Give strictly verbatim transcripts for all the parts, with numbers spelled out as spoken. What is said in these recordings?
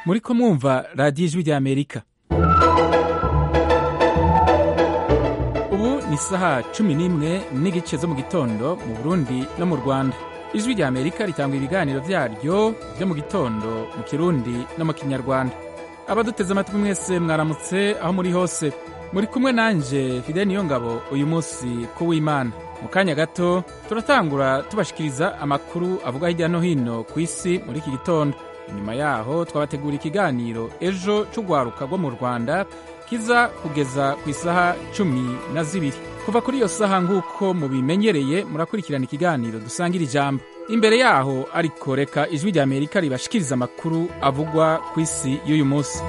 muriko mwumva radiyo ijwi ry'Amerika. Ubu ni isaha cumi n'imwe n'igice zo mu gitondo mu Burundi no mu Rwanda. Ijwi ry'Amerika ritanga ibiganiro vyaryo vyo mu gitondo mu Kirundi no mu Kinyarwanda. Abaduteze amatwi mwese mwaramutse aho muri hose. Muri kumwe nanje Fidel Niyongabo uyu munsi ku w'Imana. Mu kanya gato turatangura tubashikiriza amakuru avuga hirya no hino ku isi muri iki gitondo. Inyuma yaho twabategura ikiganiro ejo c'ugwaruka rwo mu Rwanda kiza kugeza ku isaha cumi na zibiri. Kuva kuri iyo saha nk'uko mubimenyereye murakurikirana ikiganiro dusangira ijambo. Imbere yaho ariko reka ijwi ry'Amerika ribashikiriza amakuru avugwa ku isi y'uyu munsi.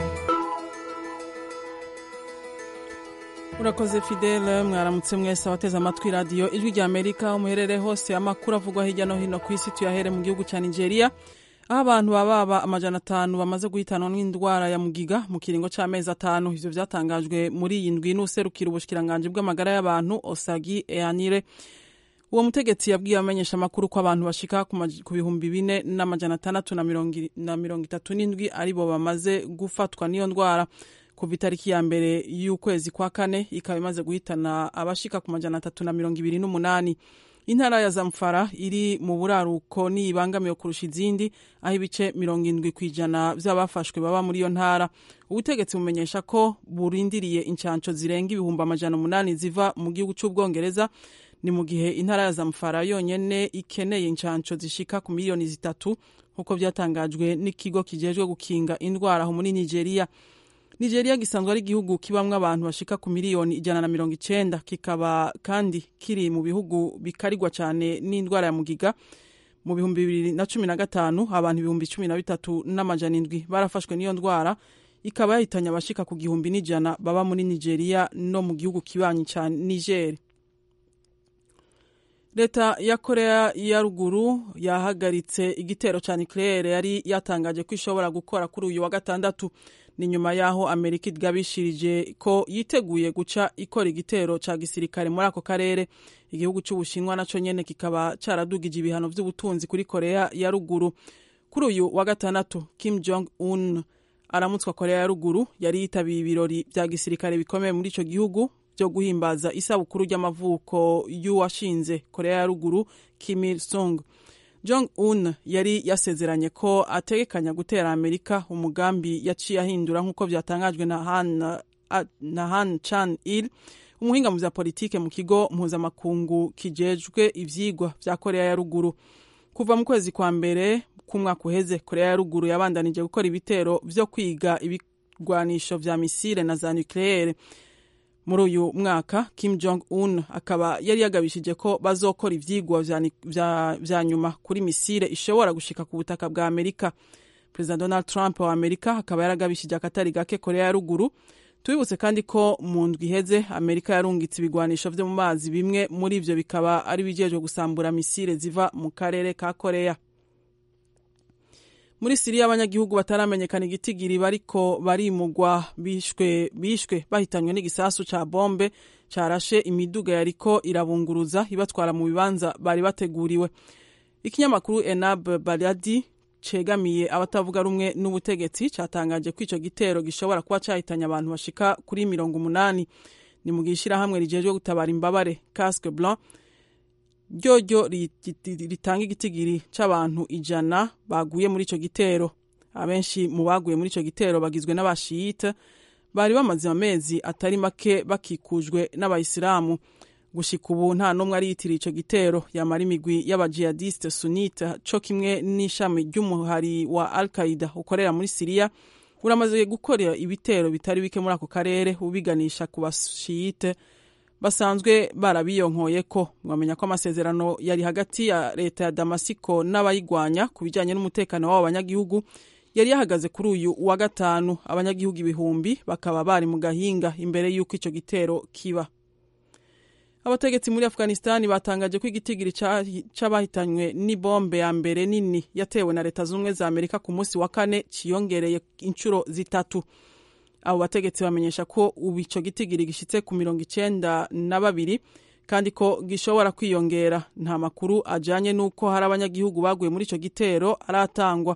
Urakoze Fidel, mwaramutse mwese abateze amatwi radio ijwi ry'Amerika umuherere hose amakuru avugwa hirya no hino ku isi tuyahere mu gihugu ca Nigeria. Aho abantu bababa amajana atanu bamaze guhitanwa n'indwara ya mugiga mu kiringo c'amezi atanu. Ivyo vyatangajwe muri iyi ndwi n'userukira ubushikiranganje bw'amagara y'abantu Osagi Eanire. Uwo mutegetsi yabwiye amenyesha amakuru ko abantu bashika ku bihumbi bine n'amajana atandatu na mirongo itatu n'indwi aribo bamaze gufatwa n'iyo ndwara. Kuva itariki ya mbere y'ukwezi kwa kane ikaba imaze guhitana abashika ku majana atatu na mirongo ibiri n'umunani. Intara ya Zamfara iri mu buraruko ni ibangamiye kurusha izindi, aho ibice mirongo indwi kw'ijana vy'abafashwe baba muri iyo ntara. Ubutegetsi bumenyesha ko burindiriye incanco zirenga ibihumbi amajana umunani ziva mu gihugu c'Ubwongereza. Ni mu gihe intara ya Zamfara yonyene ikeneye incanco zishika ku miliyoni zitatu nkuko vyatangajwe n'ikigo kijejwe gukinga indwara aho muri Nigeria. Nigeria gisanzwe ari igihugu kibamwe abantu bashika ku miliyoni ijana na mirongo icenda, kikaba kandi kiri mu bihugu bikarigwa cyane n'indwara ya mugiga. Mu bihumbi bibiri na cumi na gatanu abantu ibihumbi cumi na bitatu n'amajana indwi barafashwe n'iyo ndwara, ikaba yahitanye abashika ku gihumbi n'ijana baba muri Nigeria no mu gihugu kibanyi ca Niger. Leta ya Korea ya ruguru yahagaritse igitero ca nucleaire yari yatangaje ko ishobora gukora kuri uyu wa gatandatu. Ni nyuma yaho Amerika igabishirije ko yiteguye guca ikora igitero ca gisirikare muri ako karere. Igihugu c'Ubushinwa naco nyene kikaba caradugije ibihano vy'ubutunzi kuri Korea ya ruguru. Kuri uyu wa gatandatu Kim Jong Un aramutswa Korea ya ruguru yari yitabiye ibirori vya gisirikare bikomeye muri ico gihugu byo guhimbaza isabukuru ry'amavuko y'uwashinze Korea ya ruguru Kim Il Sung. Jong Un yari yasezeranye ko ategekanya gutera Amerika, umugambi yaciye ahindura nk'uko vyatangajwe na Han, na Han Chan-il, umuhinga mu vya politike mu kigo mpuzamakungu kijejwe ivyigwa vya Korea ya ruguru. Kuva mu kwezi kwa mbere k'umwaka uheze, Korea ya ruguru yabandanije gukora ibitero vyo kwiga ibigwanisho vya misile na za nucleaire. Muri uyu mwaka Kim Jong Un akaba yari yagabishije ko bazokora ivyigwa vya, vya, vya nyuma kuri misile ishobora gushika ku butaka bwa Amerika. President Donald Trump wa Amerika akaba yaragabishije akatari gake Korea ya ruguru. Tubibutse kandi ko mu ndwi iheze Amerika yarungitse ibigwanisho vyo mu mazi, bimwe muri ivyo bikaba ari bijejwe gusambura misile ziva mu karere ka Korea. Muri Syria abanyagihugu bataramenyekana igitigiri bariko barimugwa bishwe bishwe bahitanywe n'igisasu ca bombe carashe imiduga yariko irabunguruza ibatwara mu bibanza bari bateguriwe. Ikinyamakuru Enab Baladi cegamiye abatavuga rumwe n'ubutegetsi catangaje ko ico gitero gishobora kuba cahitanya abantu bashika kuri mirongo umunani. Ni mu gishira hamwe rijejwe gutabara imbabare Casque Blanc ryo ritanga igitigiri c'abantu ijana baguye muri ico gitero. Abenshi mu baguye muri ico gitero bagizwe n'abashiyite bari bamaze amezi atari make bakikujwe n'abayisilamu. Gushika ubu nta numwe ari yitiriye ico gitero, yamara imigwi y'abajihadiste Sunnite co kimwe n'ishami ry'umuhari wa Al-Qaeda ukorera muri Syria uramaze gukora ibitero bitari bike muri ako karere ubiganisha ku bashiyite basanzwe barabiyonkoye ko. Mwamenya ko amasezerano yari hagati ya leta ya Damasiko n'abayigwanya ku bijanye n'umutekano w'abo banyagihugu yari yahagaze kuri uyu wa gatanu. Abanyagihugu ibihumbi bakaba bari mu gahinga imbere y'uko ico gitero kiba. Abategetsi muri Afghanistan batangaje ko igitigiri c'abahitanywe ni bombe ya mbere nini yatewe na leta z'ubumwe za Amerika ku munsi wa kane ciyongereye incuro zitatu. Abo bategetsi bamenyesha ko ubu ico gitigiri gishitse ku mirongo icenda na babiri kandi ko gishobora kwiyongera. Nta makuru ajanye nuko hari abanyagihugu baguye muri ico gitero aratangwa.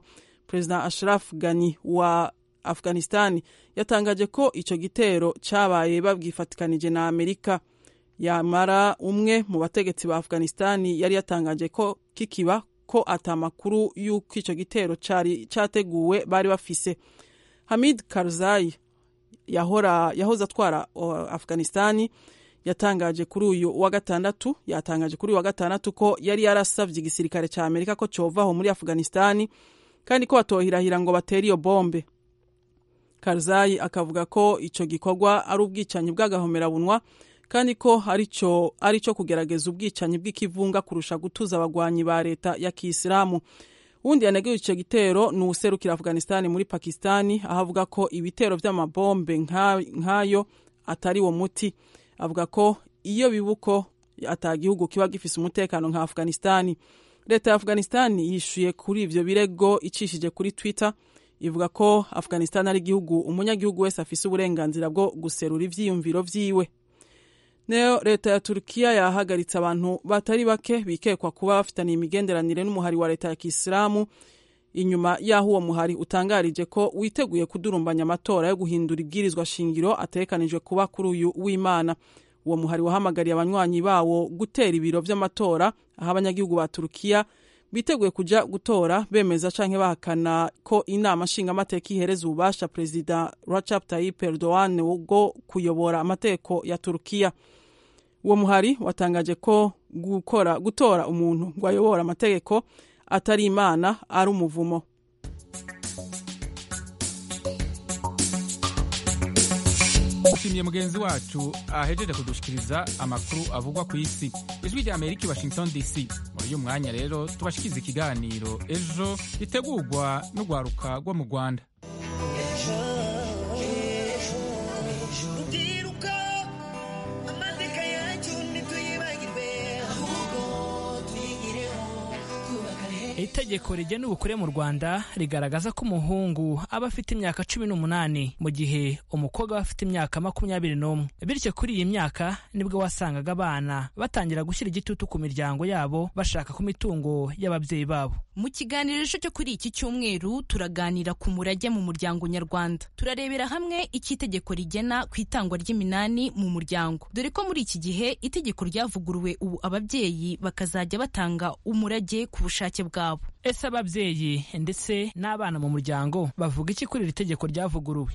Perezida Ashraf Ghani wa Afghanistan yatangaje ko ico gitero cabaye babwifatikanije na Amerika. Yamara umwe mu bategetsi ba Afghanistan yari yatangaje ko kikiba ko atamakuru y'uko ico gitero cari categuwe bari bafise. Hamid Karzai yahora yahoze atwara Afghanistan yatangaje kuri uyu wa gatandatu yatangaje kuri uyu wa gatandatu ko yari yarasavye igisirikare ca Amerika ko covaho muri Afghanistan kandi ko batohirahira ngo bateri iyo bombe. Karzai akavuga ko ico gikorwa ari ubwicanyi bw'agahomera bunwa kandi ko arico arico kugerageza ubwicanyi bw'ikivunga kurusha gutuza abagwanyi ba leta ya Kiislamu. Undi yaneguye ico gitero ni userukira Afghanistan muri Pakistan ahavuga ko ibitero vy'amabombe nkayo atari wo muti. Avuga ko iyo bibuko atagihugu kiba gifise umutekano nka Afghanistan. Leta ya Afghanistan yishuye kuri ivyo birego icishije kuri Twitter ivuga ko Afghanistan ari igihugu umunyagihugu wese afise uburenganzira bwo guserura ivyiyumviro vyiwe. Neo leta ya Turkiya yahagaritse abantu batari bake bikekwa kuba bafitaniye imigenderanire n'umuhari wa leta ya Kiislamu inyuma yaho uwo muhari utangarije ko witeguye kudurumbanya amatora yo guhindura ibwirizwa shingiro atekanijwe kuba kuri uyu w'Imana. Uwo muhari wahamagariye abanywanyi bawo gutera ibiro vy'amatora aho abanyagihugu ba Turkiya biteguye kuja gutora bemeza canke bahakana ko inama nshinga amateka ihereza ububasha President Recep Tayyip Erdogan wo kuyobora amateko ya Turkiya. Uwo muhari watangaje ko gukora gutora umuntu ngo ayobora amategeko atari Imana ari umuvumo. Ushimiye mugenzi wacu ahejeje kudushikiriza amakuru avugwa ku isi. Ijwi rya Amerika Washington D C. Muri uyu mwanya rero tubashikiza ikiganiro ejo ritegurwa n'ugwaruka rwo mu Rwanda. Itegeko rigena ubukure mu Rwanda rigaragaza ko umuhungu aba afite imyaka cumi n'umunani mu gihe umukobwa aba afite imyaka makumyabiri n'umwe. Bityo kuri iyi myaka nibwo wasangaga abana batangira gushyira igitutu ku miryango yabo bashaka ku mitungo y'ababyeyi babo. Mu kiganiro cyo kuri iki cyumweru turaganira ku murage mu muryango nyarwanda. Turarebera hamwe iki itegeko rigena ku itangwa ry'iminani mu muryango. Dore ko muri iki gihe itegeko ryavuguruwe ubu ababyeyi bakazajya batanga umurage ku bushake bwabo. Ese ababyeyi ndetse n'abana mu muryango bavuga iki kuri iri tegeko ryavuguruwe?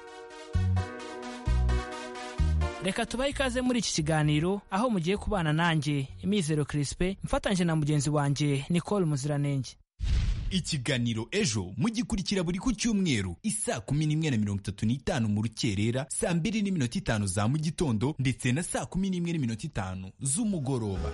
Reka tubahe ikaze muri iki kiganiro aho mugiye kubana nanjye Mizero Crispe mfatanyije na mugenzi wanje Nicole Muziranenge. Ikiganiro ejo mugikurikira buri ku cyumweru isaa kumi n'imwe na mirongo itatu n'itanu mu rukerera, saa mbiri n'iminota itanu za mu gitondo ndetse na saa kumi n'imwe n'iminota itanu z'umugoroba.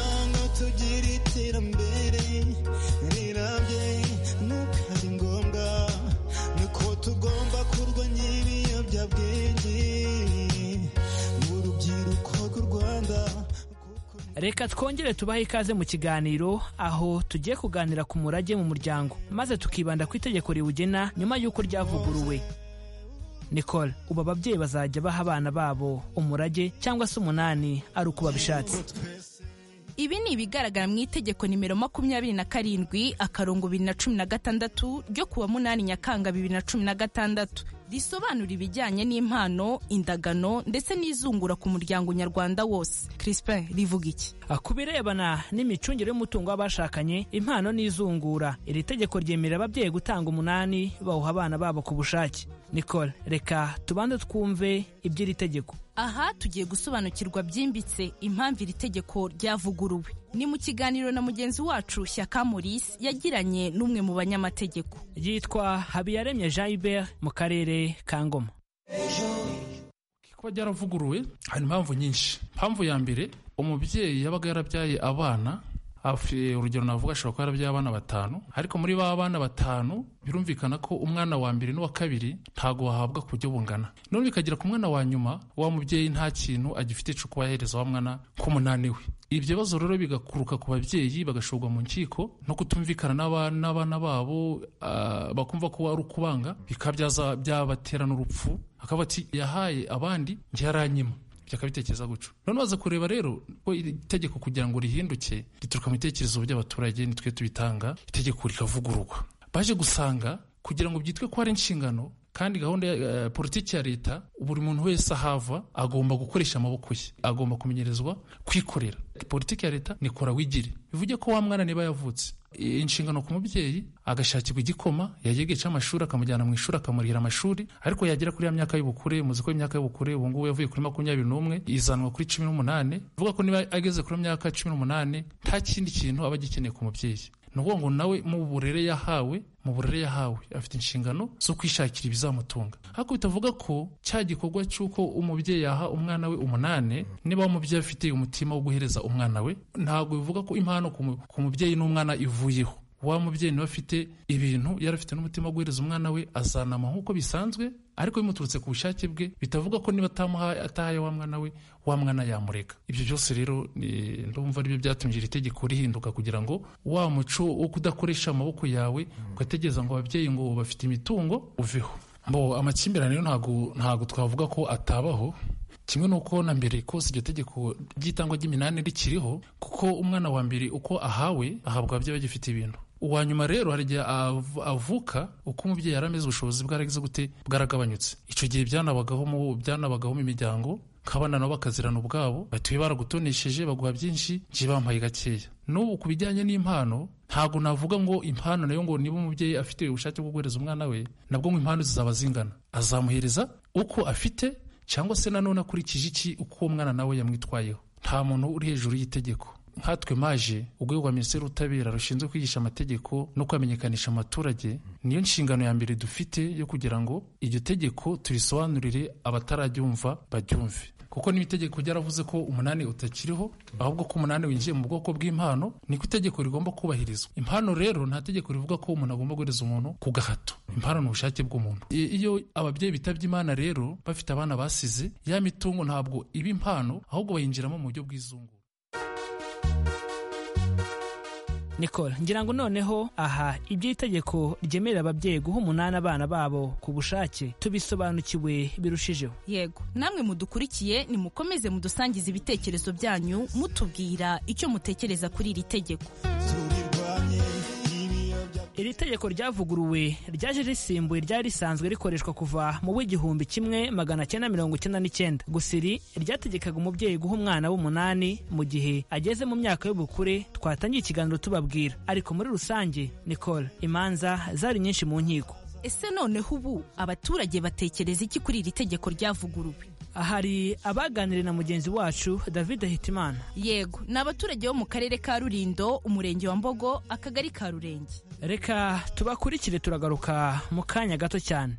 Tugomba kurwanya ibiyobyabwenge mu rubyiruko rw'u Rwanda. Reka twongere tubahe ikaze mu kiganiro aho tugiye kuganira ku murage mu muryango maze tukibanda ku itegeko riwugena nyuma y'uko ryavuguruwe. Nicole, ubu ababyeyi bazajya baha abana babo umurage cyangwa se umunani ari uko babishatse? Ibi ni ibigaragara mu itegeko nimero makumyabiri na karindwi akarongo bibiri na cumi na gatandatu ryo kuwa munani Nyakanga bibiri na cumi na gatandatu risobanura ibijyanye n'impano, indagano ndetse n'izungura ku muryango nyarwanda wose. Crispin, rivuga iki? Kubirebana n'imicungire y'umutungo w'abashakanye, impano n'izungura, iri tegeko ryemerera ababyeyi gutanga umunani bawuha abana babo ku bushake. Nicole, reka tubanze twumve iby'iri tegeko. Aha tugiye gusobanukirwa byimbitse impamvu iri tegeko ryavuguruwe. Ni mu kiganiro na mugenzi wacu Shyaka Maurice yagiranye n'umwe mu banyamategeko. Yitwa Habiyaremye Jean Hubert mu karere ka Ngoma. Kuba ryaravuguruwe hari impamvu nyinshi. Impamvu ya mbere, umubyeyi yabaga yarabyaye abana, afi urugero navuga ashobora kuba yarabyaye abana batanu, ariko muri ba bana batanu birumvikana ko umwana wa mbere n'uwa kabiri ntago wahabwa ku buryo bungana. None bikagira ku mwana wa nyuma wa mubyeyi nta kintu agifite cyo kuba yahereza wa mwana ku munani we. Ibyo bibazo rero bigakuruka ku babyeyi bagashorwa mu nkiko no kutumvikana n'abana babo, uh, bakumva ko ari ukubanga, bikabyaza byabatera n'urupfu, akaba ati yahaye abandi nje yaranyima, byakabitekereza guco. None baza kureba rero ko itegeko kugira ngo rihinduke rituruka mu bitekerezo by'abaturage, nitwe tubitanga, itegeko rikavugururwa. baje gusanga kugira ngo byitwe ko ari inshingano kandi gahunda ya uh, politiki ya leta, buri muntu wese ahava agomba gukoresha amaboko ye, agomba kumenyerezwa kwikorera. Politiki ya leta ni kora wigire, bivuge ko wa mwana niba yavutse inshingano ku mubyeyi agashakirwa igikoma, yagiye cy'amashuri akamujyana mu ishuri akamurihira amashuri, ariko yagera kuri ya myaka y'ubukure, muzi ko imyaka y'ubukure ubu ngubu yavuye kuri makumyabiri n'umwe izanwa kuri cumi n'umunani, bivuga ko niba ageze kuri myaka cumi n'umunani nta kindi kintu aba agikeneye ku mubyeyi. Ni ukuvuga ngo nawe mu burere yahawe mu burere yahawe afite inshingano zo kwishakira ibizamutunga, ariko bitavuga ko cya gikorwa cy'uko umubyeyi yaha umwana we umunane, niba umubyeyi afite umutima wo guhereza umwana we, ntabwo bivuga ko impano ku mubyeyi n'umwana ivuyeho. Wa mubyeyi niwe afite ibintu yari afite n'umutima wo guhereza umwana we, azanama nk'uko bisanzwe, ariko bimuturutse ku bushake bwe, bitavuga ko niba atamuhaye atahaye wa mwana we, wa mwana yamureka. Ibyo byose rero ndumva ari byo byatumye iri tegeko rihinduka, kugira ngo wa muco wo kudakoresha amaboko yawe ugategereza ngo ababyeyi ngo bafite imitungo uveho. Mbo amakimbirane rero ntago ntago twavuga ko atabaho, kimwe nuko na mbere kose iryo tegeko ry'itangwa ry'iminani rikiriho, kuko umwana wa mbere uko ahawe ahabwa ababyeyi bagifite ibintu. Uwa nyuma rero hari igihe avuka uko umubyeyi yarameze ubushobozi bwaragize gute bwaragabanyutse. Icyo gihe byanabagaho mu byanabagaho mu miryango, kabana nabo bakazirana ubwabo, batuye baragutonesheje baguha byinshi, nje bampaye gakeya. N'ubu ku bijyanye n'impano ntago navuga ngo impano nayo ngo niba umubyeyi afite ubushake bwo guhereza umwana we, nabwo ngo impano zizaba zingana, azamuhereza uko afite, cyangwa se nanone akurikije iki uko uwo mwana nawe yamwitwayeho. Nta muntu uri hejuru y'itegeko. Nkatwe maje urwego rwa Minisiteri y'Ubutabera rushinzwe kwigisha amategeko no kwamenyekanisha amaturage, niyo nshingano ya mbere dufite yo kugira ngo iryo tegeko turisobanurire abatararyumva baryumve, kuko n'itegeko ryaravuze ko umunani utakiriho, ahubwo ko umunani winjiye mu bwoko bw'impano, niko itegeko rigomba kubahirizwa. Impano rero nta tegeko rivuga ko umuntu agomba guhereza umuntu ku gahato. Impano ni ubushake bw'umuntu. Iyo ababyeyi bitabye Imana rero bafite abana basize, ya mitungo ntabwo iba impano, ahubwo bayinjiramo mu buryo bw'izungu. Nicole, ngira ngo noneho aha iby'itegeko ryemerera ababyeyi guha umunani abana babo ku bushake tubisobanukiwe birushijeho. Yego, namwe mudukurikiye nimukomeze mudusangiza ibitekerezo byanyu, mutubwira icyo mutekereza kuri iri tegeko. Iri tegeko ryavuguruwe ryaje risimbuye ryari risanzwe rikoreshwa kuva mu w'igihumbi kimwe magana cyenda mirongo icyenda n'icyenda. Gusa iri ryategekaga umubyeyi guha umwana w'umunani mu gihe ageze mu myaka y'ubukure. Twatangiye ikiganiro tubabwira, ariko muri rusange Nicole, imanza zari nyinshi mu nkiko. Ese noneho ubu abaturage batekereza iki kuri iri tegeko ryavuguruwe? Hari abaganiriye na mugenzi wacu David Hitimana. Yego, ni abaturage bo mu karere ka Rulindo, umurenge wa Mbogo, akagari ka Rurenge. Reka tubakurikire, turagaruka mu kanya gato cyane.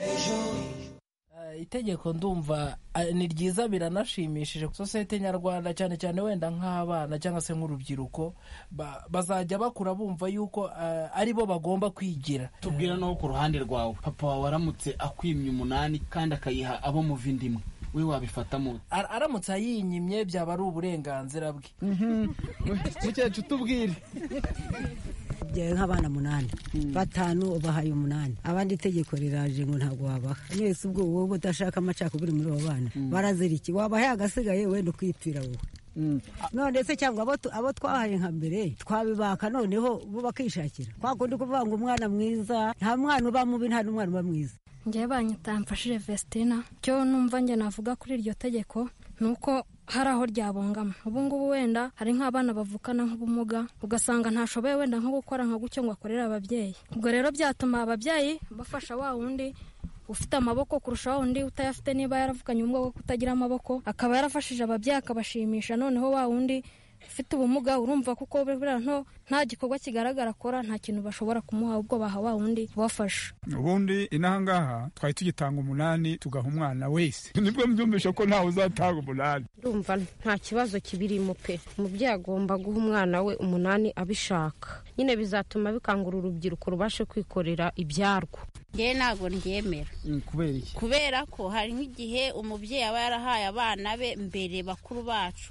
Itegeko ndumva ni ryiza, biranashimishije. Sosiyete nyarwanda cyane cyane wenda nk'abana cyangwa se nk'urubyiruko bazajya bakura bumva yuko ari bo bagomba kwigira. Tubwira no ku ruhande rwawe, papa wawe aramutse akwimye umunani kandi akayiha abo mu vindimwe, we wabifatamo? Aramutse ayinyimye byaba ari uburenganzira bwe. Mukecuru tubwire. Byaye nk'abana munani, batanu ubahaye umunani, abandi itegeko riraje ngo ntabwo wabaha. Mwese ubwo wowe udashaka amacakubiri muri abo bana barazira iki? Wabahaye agasigaye wenda ukwipfira wowe. None se cyangwa abo abo twahaye nka mbere twabibaka, noneho bo bakishakira kwa kundi kuvuga ngo umwana mwiza, nta mwana uba mubi, nta n'umwana uba mwiza. Ngiye banyita Mfashije Vestina. Cyo numva nge navuga kuri iryo tegeko nuko hari aho ryabongama. Ubu ngubu wenda hari nk'abana bavukana nk'ubumuga, ugasanga ntashoboye wenda nko gukora nka gucyo ngo akorera ababyeyi. Ubwo rero byatuma ababyeyi bafasha wa wundi ufite amaboko kurusha wa wundi utayafite, niba yaravukanye ubumuga bwo kutagira amaboko akaba yarafashije ababyeyi akabashimisha. Noneho wa wundi ufite ubumuga urumva kuko buriya nto nta gikorwa kigaragara akora, nta kintu bashobora kumuha, ubwo baha wa wundi bafasha. Ubundi inahangaha twari tugitanga umunani tugaha umwana wese, nibwo mbyumvisha ko ntawe uzatanga umunani. Urumva nta kibazo kibirimo pe, umubyeyi agomba guha umwana we umunani abishaka. Nyine bizatuma bikangura urubyiruko rubashe kwikorera ibyarwo. Ngewe ntabwo ndyemera. Kubera iki? Kubera ko hari nk'igihe umubyeyi aba yarahaye abana be mbere bakuru bacu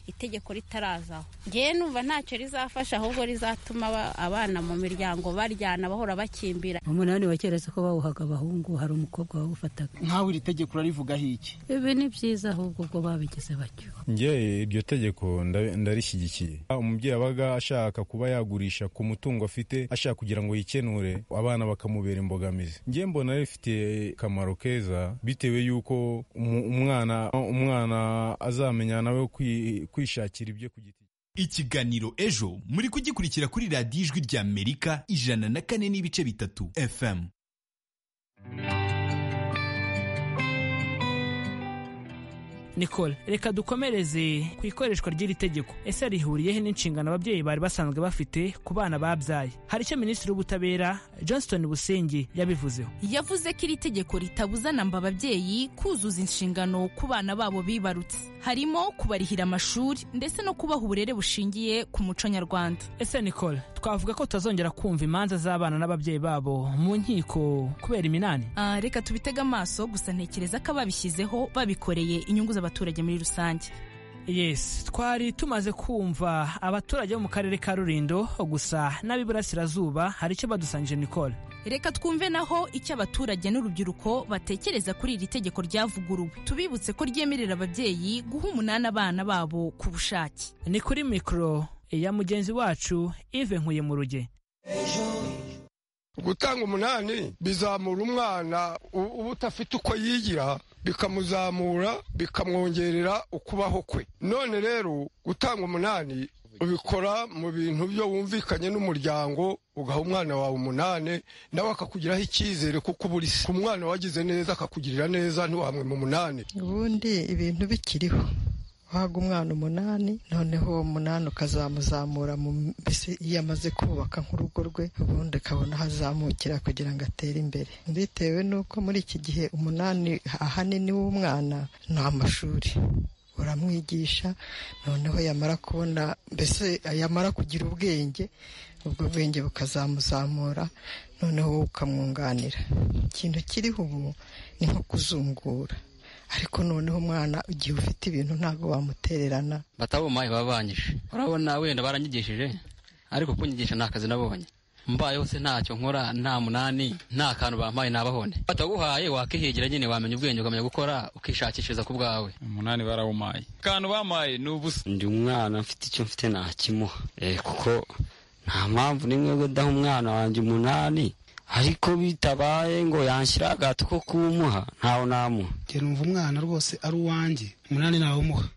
itegeko ritarazaho ngewe numva ntacyo rizafasha ahubwo rizatuma abana mu miryango baryana bahora bakimbira. umunani wa kera ko bawuhaga abahungu hari umukobwa wawufataga. nkawe iri tegeko urarivugaho iki? ibi ni byiza ahubwo ubwo babigize batyo. ngewe iryo tegeko ndarishyigikiye. umubyeyi abaga ashaka kuba yagurisha ku mutungo afite ashaka kugira ngo yikenure abana bakamubera imbogamizi. ngewe mbona rifite akamaro keza bitewe yuko umwana umwana azamenya nawe kwishakira ibyo ku giti. Ikiganiro Ejo muri kugikurikira kuri radiyo Ijwi rya Amerika ijana na kane n'ibice bitatu F M. Nicole, reka dukomereze ku ikoreshwa ry'iri tegeko. Ese rihuriyehe n'inshingano ababyeyi bari basanzwe bafite ku bana babyaye? Hari icyo Minisitiri w'Ubutabera Johnston Busingye yabivuzeho. Yavuze ko iri tegeko ritabuza namba ababyeyi kuzuza inshingano ku bana babo bibarutse, harimo kubarihira amashuri ndetse no kubaha uburere bushingiye ku muco nyarwanda. Ese Nicole, twavuga ko tutazongera kumva imanza z'abana n'ababyeyi babo mu nkiko kubera iminani? Ah, reka tubitega amaso, gusa ntekereza ko ababishyizeho babikoreye inyungu z'abaturage muri rusange. Yes, twari tumaze kumva abaturage bo mu karere ka Rulindo, gusa n'ab'iburasirazuba hari icyo badusangije. Nicole, reka twumve naho icyo abaturage n'urubyiruko batekereza kuri iri tegeko ryavuguruwe. Tubibutse ko ryemerera ababyeyi guha umunani abana babo ku bushake. Ni kuri mikoro ya mugenzi wacu Yves Nkuye mu ruge. Gutanga umunani bizamura umwana uba utafite uko yigira, bikamuzamura bikamwongerera ukubaho kwe. None rero gutanga umunani ubikora mu bintu byo wumvikanye n'umuryango, ugaha umwana wawe umunani nawe akakugiraho icyizere kuko buri ku mwana wagize neza akakugirira neza ntiwamwe mu munani. Ubundi ibintu bikiriho waga umwana umunani, noneho uwo munani ukazamuzamura mu mbese iyo amaze kubaka nk'urugo rwe, ubundi akabona hazamukira kugira ngo atere imbere. Bitewe n'uko muri iki gihe umunani ahanini w'umwana ni amashuri, uramwigisha noneho yamara kubona mbese yamara kugira ubwenge, ubwo bwenge bukazamuzamura noneho ukamwunganira. Ikintu kiriho ubu ni nko kuzungura, ariko noneho umwana igihe ufite ibintu ntabwo wamutererana. Batabumaye babanyije, urabona wenda baranyigishije ariko kunyigisha nta kazi nabonye. Mbaye hose ntacyo nkora, nta munani, nta kantu bampaye nabahone. Bataguhaye wakihigira nyine, wamenya ubwenge ukamenya gukora ukishakishiriza ku bwawe. Umunani barawumaye, kantu bamaye ni ubusa. Ndi umwana mfite icyo mfite nakimuha, eh kuko nta mpamvu nimwe yo kudaha umwana wanjye umunani, ariko bitabaye ngo yanshyira agato ko kumuha ntawe namuha. Njye numva umwana rwose ari uwanjye, umunani nawe umuha.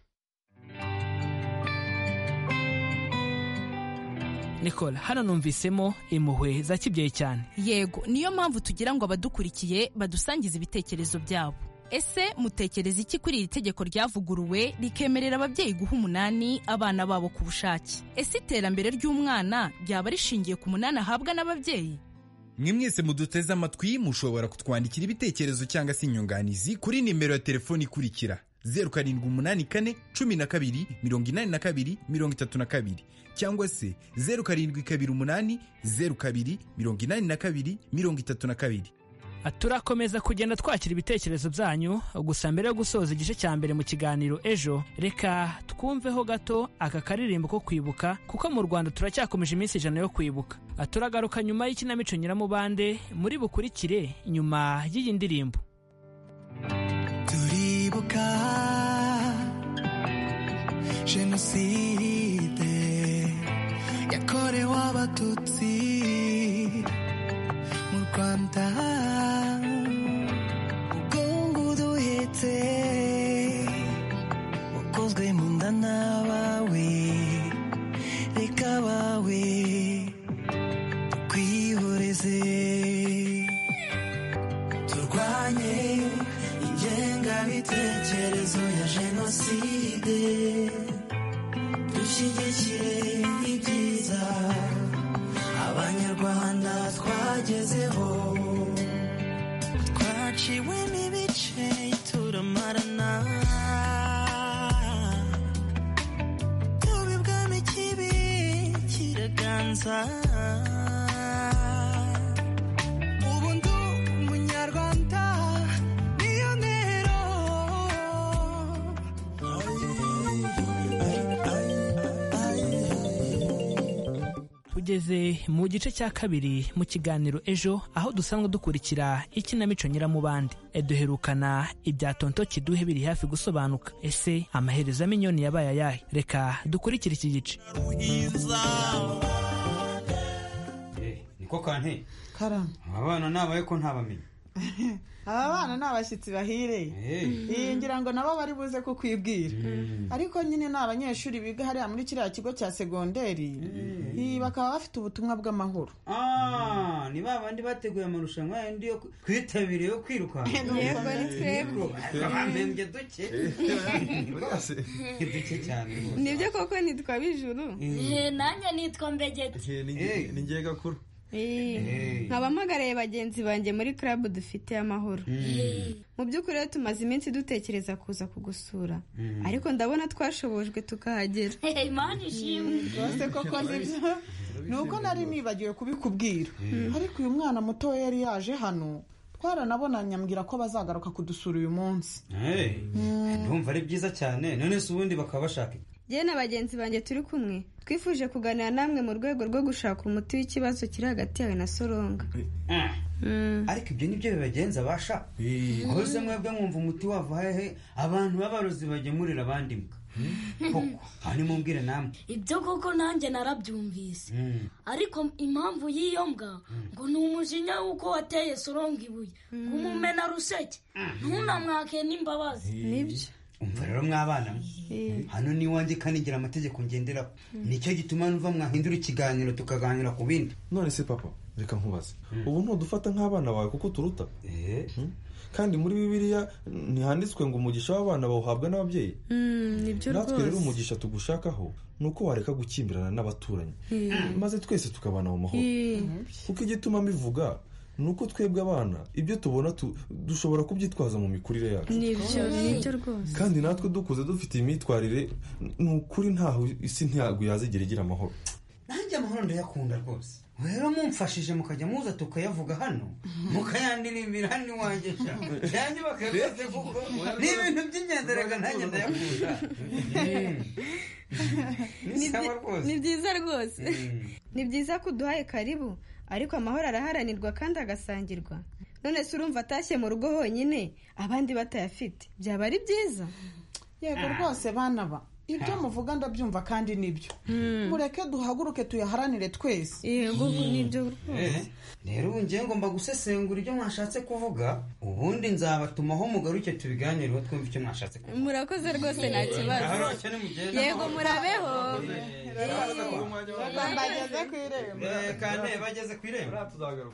Nicole, hano numvisemo impuhwe za kibyeyi cyane. Yego, niyo mpamvu tugira ngo abadukurikiye badusangize ibitekerezo byabo. Ese mutekereza iki kuri iri tegeko ryavuguruwe rikemerera ababyeyi guha umunani abana babo ku bushake? Ese iterambere ry'umwana ryaba rishingiye ku munani ahabwa n'ababyeyi? Mwe mwese muduteze amatwi mushobora kutwandikira ibitekerezo cyangwa se inyunganizi kuri nimero ya telefoni ikurikira: zeru karindwi umunani kane cumi na kabiri mirongo inani na kabiri mirongo itatu na kabiri, cyangwa se zeru karindwi kabiri umunani zeru kabiri mirongo inani na kabiri mirongo itatu na kabiri. Turakomeza kugenda twakira ibitekerezo byanyu, gusa mbere yo gusoza igice cya mbere mu kiganiro Ejo, reka twumveho gato aka karirimbo ko kwibuka, kuko mu Rwanda turacyakomeje iminsi ijana yo kwibuka. Turagaruka nyuma y'ikinamico Nyiramubande muri bukurikire nyuma y'iyi ndirimbo. Turibuka jenoside yakorewe abatutsi mu Rwanda, ubwongo duhetse wakozwe mu nda n'abawe, reka abawe twihoreze, turwanye ingengabitekerezo ya jenoside, dushyigikire ibyiza abanyarwanda twagezeho. Twaciwe n'ibice turamarana, tubibwamo ikibi kiraganza, ubu ndi umunyarwanda niyo ntero. tugeze mu gice cya kabiri mu kiganiro ejo aho dusanzwe dukurikira ikinamico nyiramubande. Duherukana ibya tonto kiduhe biri hafi gusobanuka. Ese amaherezo y'aminyoni yabaye ayahe? Reka dukurikire iki gice. Niko kante karama abana nabaye ko ntabamenye. aba bana ni abashyitsi bahireye iyi ngira ngo nabo bari buze kukwibwira ariko nyine ni abanyeshuri biga hariya muri kiriya kigo cya segonderi bakaba bafite ubutumwa bw'amahoro. Ni ba bandi bateguye amarushanwa yandi yo kwitabira yo kwiruka. Yego ni twebwe abambembye duke duke cyane. Nibyo koko nitwa Bijuru. Nanjye nitwa Mbegeti. Ni ngiye gakuru. nkabamagaraye bagenzi banjye muri club dufite amahoro. Mu by'ukuri rero tumaze iminsi dutekereza kuza kugusura ariko ndabona twashobojwe tukahagera. Imana ishimwe rwose koko nibyo nuko nari nibagiwe kubikubwira ariko uyu mwana muto yari yaje hano twaranabonanye ambwira ko bazagaruka kudusura uyu munsi. Ndumva ari byiza cyane. None se ubundi bakaba bashaka Jye na bagenzi banjye turi kumwe twifuje kuganira namwe mu rwego rwo gushaka umuti w'ikibazo kiri hagati yawe na Soronga. Ariko ibyo nibyo bibagenza basha. Hose mwebwe mwumva umuti wava hehe abantu b'abarozi bagemurira abandi mbwa. Koko hani mumbwire namwe. Ibyo koko nanjye narabyumvise. Ariko impamvu y'iyo mbwa ngo ni umujinya w'uko wateye Soronga ibuye kumumena ruseke ntunamwake n'imbabazi. Nibyo umva rero mwabana hano ni wanjye kanigira amategeko ngenderaho. Nicyo gituma numva mwahindura ikiganiro tukaganira ku bindi. None se papa reka nkubaze ubu ntudufata nk'abana bawe kuko turuta kandi muri Bibiliya ntihanditswe ngo umugisha w'abana bawuhabwa n'ababyeyi. Natwe rero umugisha tugushakaho nuko wareka gukimbirana n'abaturanyi maze twese tukabana mu mahoro kuko igituma mbivuga nuko twebwe abana ibyo tubona dushobora kubyitwaza mu mikurire yacu. Nibyo nibyo rwose. Kandi natwe dukuze dufite imitwarire nukuri ntaho isi ntago yazigera igira amahoro. Nanjye amahoro ndayakunda rwose. Rero mumfashije mukajya muza tukayavuga hano mukayandirimbira hano iwanjye sha yanjye bakayavuze kuko ni ibintu by'ingenzi reka nanjye ndayakunda. Ni byiza rwose. Ni byiza ko uduhaye karibu ariko amahoro araharanirwa kandi agasangirwa. None se urumva atashye mu rugo honyine abandi batayafite byaba ari byiza? Yego rwose bana ba ibyo muvuga ndabyumva kandi nibyo. Mureke duhaguruke tuyaharanire twese. Yego nibyo rwose. Rero ngiye ngomba gusesengura ibyo mwashatse kuvuga ubundi nzabatumaho mugaruke tubiganireho twumva icyo mwashatse kuvuga. Murakoze rwose nta kibazo. Yego murabeho. Bageze ku irembo. Kane bageze ku irembo tuzagaruka.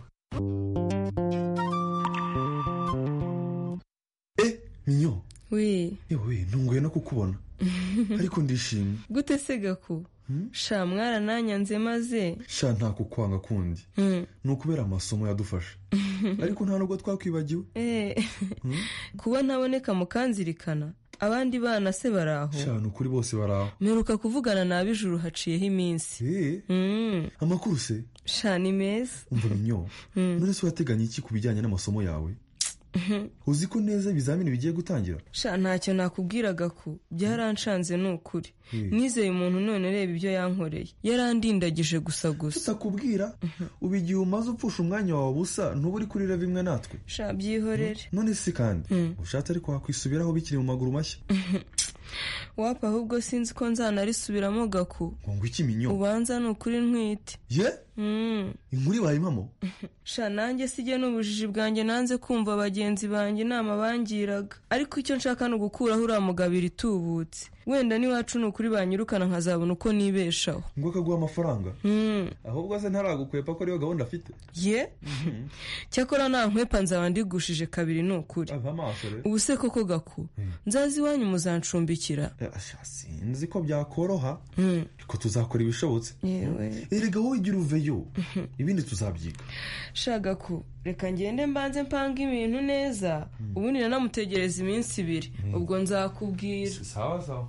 Eh minyo. Oui. Yewe ntunguye no kukubona. Ariko ndishimye. Gute se gaku? Sha mwana nanyanze maze. Sha nta kukwanga kundi. Nukubera amasomo yadufasha. Ariko nta nubwo twakwibagiwe. Eh. Kuba ntaboneka mukanzirikana. Abandi bana se baraho. Sha nukuri bose baraho. Meruka kuvugana na Bijuru haciyeho iminsi. Eh. Mm. Amakuru se? Sha ni meza. Umva minyo. None se wateganya iki kubijyanye n'amasomo yawe? Uzi ko neza ibizamini bigiye gutangira? Sha ntacyo nakubwiraga ko byaranshanze nukuri. Nizeye umuntu none reba ibyo yankoreye. Yarandindagije gusa gusa. Tutakubwira ubigiye umaze upfusha umwanya wawe busa ntuburi kuri reva imwe natwe. Sha byihorere. None se kandi ushatse ariko wakwisubiraho bikiri mu maguru mashya. Wapa ahubwo sinzi ko nzanarisubiramo gaku. Ngo iki minyo? Ubanza nukuri ntwite. Ye? Mm. Inkuri bayimamo? Sha nanjye sije n'ubujiji bwanjye nanze kumva bagenzi banjye inama bangiraga. Ariko icyo nshaka no gukuraho uramugabira itubutse. Wenda ni wacu nukuri banyirukana nkazabona uko nibeshaho. Ngo akaguha amafaranga? Mm. Ahubwo se ntaragukwepa ko ariyo gahunda afite? Ye? Cyakora nta nkwepa nzaba ndigushije kabiri nukuri. Ubu se koko gaku. Nzazi wanyu muzancumbikira. Sinzi ko byakoroha. Ariko tuzakora ibishobotse. Yewe. Erega wowe igira uveyo. Ibindi tuzabyiga. Shaga ku reka ngende mbanze mpanga ibintu neza. Ubundi nanamutegereza iminsi ibiri. Ubwo nzakubwira. Sawa sawa.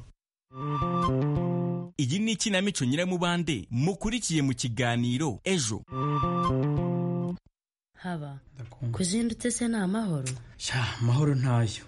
Iyi ni ikinamico nyiramubande mukurikiye mu kiganiro ejo. Haba kuzindutse se ni amahoro? Sha mahoro ntayo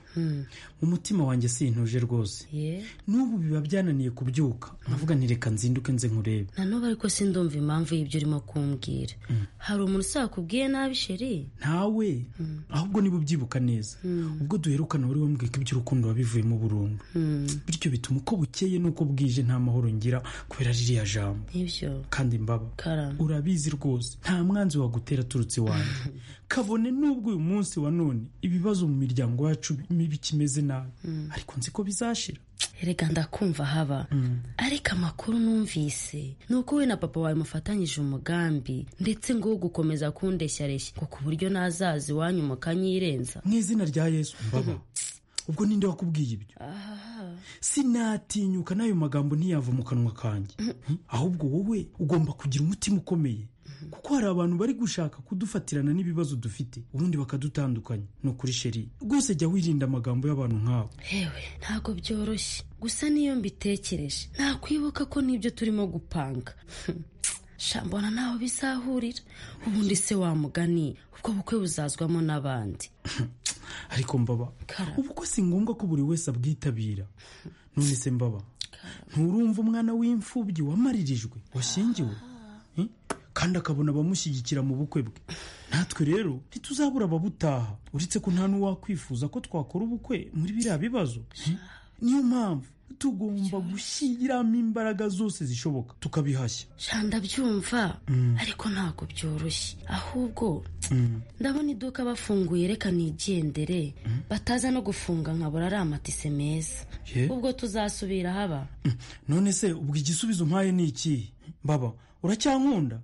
mu mutima wanjye sintuje rwose n'ubu biba byananiye kubyuka nkavuga nti reka nzinduke nze nkurebe nanubu ariko sindumva impamvu y'ibyo urimo kumbwira hari umuntu usakubwiye nabi sheri ntawe ahubwo niba ubyibuka neza ubwo duherukana wari wambwiye ko iby'urukundo wabivuyemo burundu bityo bituma uko bukeye n'uko bwije nta mahoro ngira kubera ririya jambo kandi mbaba urabizi rwose nta mwanzi wagutera aturutse iwanjye kabone n'ubwo uyu munsi wa none ibibazo mu miryango yacu bikimeze nabi ariko nzi ko bizashira erega ndakumva haba ariko amakuru numvise ni uko we na papa wawe mufatanyije umugambi ndetse ngo gukomeza kundeshyareshya ngo ku buryo nazaza iwanyu mukanyirenza mu izina rya Yesu mbaba ubwo ninde wakubwiye ibyo sinatinyuka n'ayo magambo ntiyava mu kanwa kanjye ahubwo wowe ugomba kugira umutima ukomeye kuko hari abantu bari gushaka kudufatirana n'ibibazo dufite ubundi bakadutandukanya ni ukuri sheri rwose jya wirinda amagambo y'abantu nk'abo hewe ntabwo byoroshye gusa niyo mbitekereje nakwibuka ko n'ibyo turimo gupanga shambona ntaho bizahurira ubundi se wamugani ubwo bukwe buzazwamo n'abandi ariko mbaba ubwo si ngombwa ko buri wese abwitabira none se mbaba nturumva umwana w'imfubyi wamaririjwe washyingiwe kandi akabona abamushyigikira mu bukwe bwe natwe rero ntituzabura ababutaha uretse ko nta n'uwakwifuza ko twakora ubukwe muri biriya bibazo niyo mpamvu tugomba gushyiramo imbaraga zose zishoboka tukabihashya shanda byumva ariko ntabwo byoroshye ahubwo ndabona iduka bafunguye reka nigendere bataza no gufunga nkabura ari amatise meza ubwo tuzasubira haba none se ubwo igisubizo mpaye ni iki baba uracyankunda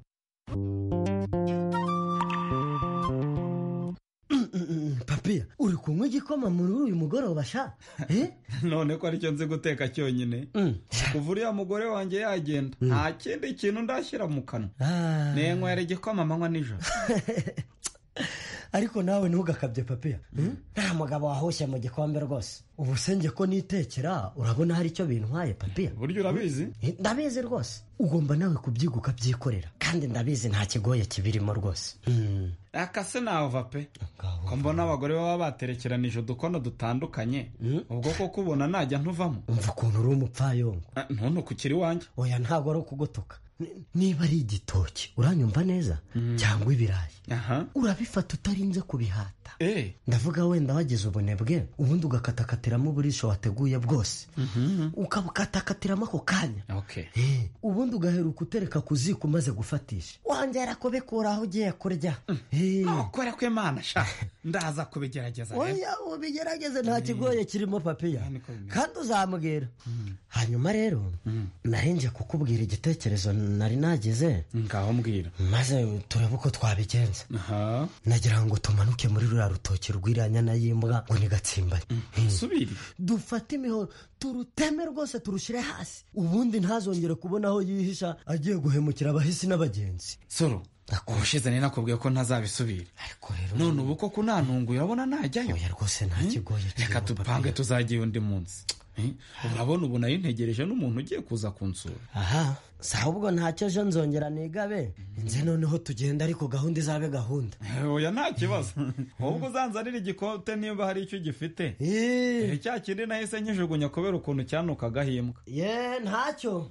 papiya uri kunywa igikoma muri uyu mugoroba sha none ko aricyo nzi guteka cyonyine kuva uriya mugore wanjye yagenda nta kindi kintu ndashyira mu kanwa nenywera igikoma amanywa nijoro ariko nawe ntugakabye papiya nta mugabo wahoshye mu gikombe rwose ubu senge ko nitekera urabona hari icyo bintwaye papiya buryo urabizi ndabizi rwose ugomba nawe kubyiga ukabyikorera kandi ndabizi nta kigoye kibirimo rwose akase nawe pe ko mbona abagore baba baterekeranije udukono dutandukanye ubwo ko kubona najya ntuvamo umva ukuntu uri umupfayongo none ukiri wanjye oya ntabwo ari ukugutuka niba ari igitoki uranyumva neza cyangwa ibirayi urabifata utarinze kubihata ndavuga wenda wagize ubunebwe ubundi ugakatakatiramo uburisho wateguye bwose ukabukatakatiramo ako kanya ubundi ugaheruka utereka ku ziko umaze gufatisha wongera kubikura aho ugiye kurya nukore ko imana sha ndaza kubigerageza oya ubigerageze nta kigoye kirimo papiya kandi uzamubwira hanyuma rero narinje kukubwira igitekerezo nari nagize ngaho mbwira maze turebe uko twabigenza nagira ngo tumanuke muri ruriya rutoki rw'iranyana y'imbwa ngo ni gatsimbari subiri dufate imihoro turuteme rwose turushyire hasi ubundi ntazongere kubona aho yihisha agiye guhemukira abahisi n'abagenzi soro ubushize ni nakubwiye ko ntazabisubira none ubu koko nantunguye urabona najyayo oya rwose nta kigoye reka dupange tuzagiye undi munsi urabona ubu nari ntegereje n'umuntu ugiye kuza kunsura aha si ahubwo ntacyo ejo nzongera nigabe nze noneho tugenda ariko gahunda izabe gahunda oya nta kibazo ahubwo uzanzanira igikote niba hari icyo gifite cya kindi nahise nkijugunya kubera ukuntu cyanukaga himbwa ye ntacyo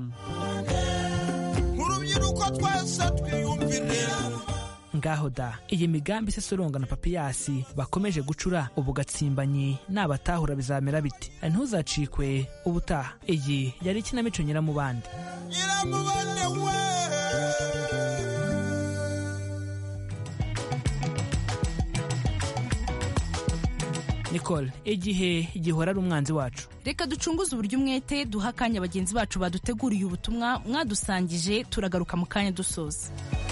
urubyiruko twese twiyumvire ngaho da iyi migambi se soronga na papiyasi bakomeje gucura ubu gatsimbanyi nabatahura bizamera biti ntuzacikwe ubutaha iyi yari ikinamico nyiramubande nyiramubande we Nicole igihe gihora ari umwanzi wacu reka ducunguze uburyo umwete duha akanya bagenzi bacu baduteguriye ubutumwa mwadusangije turagaruka mu kanya dusoza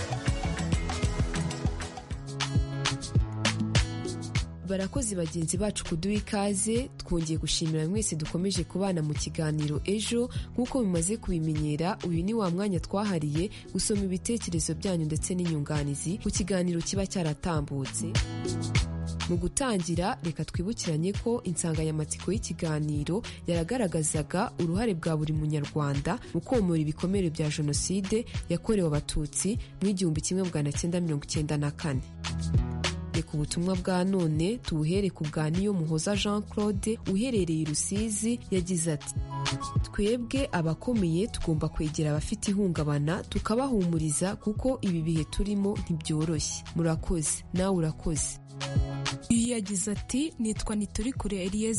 barakoze bagenzi bacu kuduha ikaze twongeye gushimira mwese dukomeje kubana mu kiganiro ejo nk'uko bimaze kubimenyera uyu ni wa mwanya twahariye gusoma ibitekerezo byanyu ndetse n'inyunganizi ku kiganiro kiba cyaratambutse mu gutangira reka twibukiranye ko insanganyamatsiko y'ikiganiro yaragaragazaga uruhare bwa buri munyarwanda mu komora ibikomere bya jenoside yakorewe abatutsi mu igihumbi kimwe magana cyenda mirongo icyenda na kane reka ubutumwa bwa none tubuhere ku bwa niyo muhoza Jean Claude uherereye i Rusizi yagize ati twebwe abakomeye tugomba kwegera abafite ihungabana tukabahumuriza kuko ibi bihe turimo ntibyoroshye murakoze nawe urakoze. yagize ati nitwa Niturikure Eliez